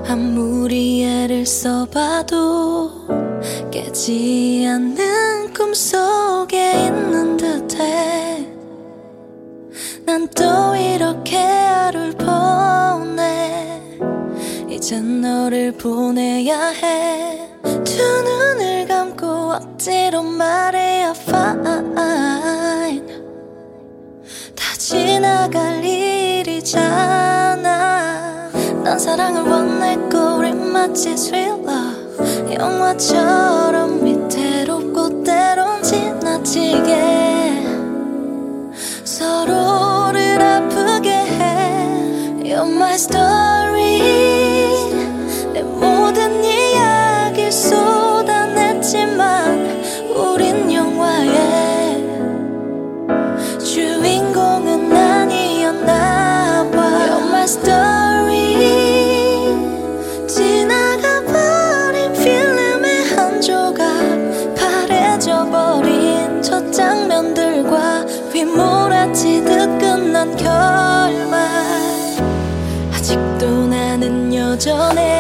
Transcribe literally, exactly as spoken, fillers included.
아무리 애를 써봐도 깨지 않는 꿈속에 있는 듯해. 난 또 이렇게 하루를 보내. 이젠 너를 보내야 해. 두 눈을 감고 억지로 말해야 fine. 다 지나갈 일이잖아. 난 사랑을 원했고 우린 마치 sweet love. 영화처럼 위태롭고 때론 지나치게 서로를 아프게 해. You're my story. 내 모든 이야기를 쏟아냈지만 우린 영화의 주인공은 아니었나 봐. You're my story. 지나가버린 필름의 한 조각, 파래져버린 첫 장면들과 휘몰아치듯 끝난 결말. 아직도 나는 여전해.